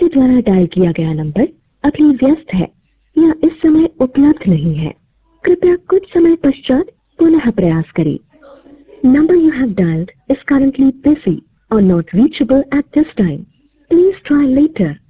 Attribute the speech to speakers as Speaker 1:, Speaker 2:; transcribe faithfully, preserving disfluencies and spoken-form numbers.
Speaker 1: आपके द्वारा डायल किया गया नंबर अभी व्यस्त है या इस समय उपलब्ध नहीं है। कृपया कुछ समय पश्चात पुनः प्रयास करें। Number you have dialed is currently busy or not reachable at this time. Please try later.